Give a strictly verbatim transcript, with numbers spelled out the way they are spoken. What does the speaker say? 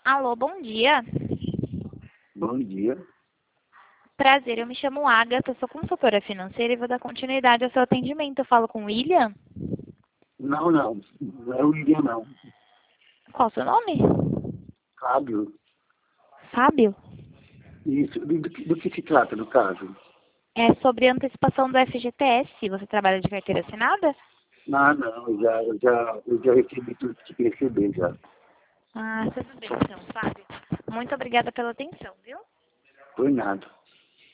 Alô, bom dia. Bom dia. Prazer, eu me chamo Agatha, sou consultora financeira e vou dar continuidade ao seu atendimento. Eu falo com o William? Não, não. Não é o William, não. Qual o seu nome? Fábio. Fábio? Isso. Do, do, que- do que se trata, no caso? É sobre antecipação do F G T S. Você trabalha de carteira assinada? Ah, não. Eu já, eu já, eu já recebi tudo que tinha que receber, já. Ah, tudo bem então, Fábio. Muito obrigada pela atenção, viu? Foi nada.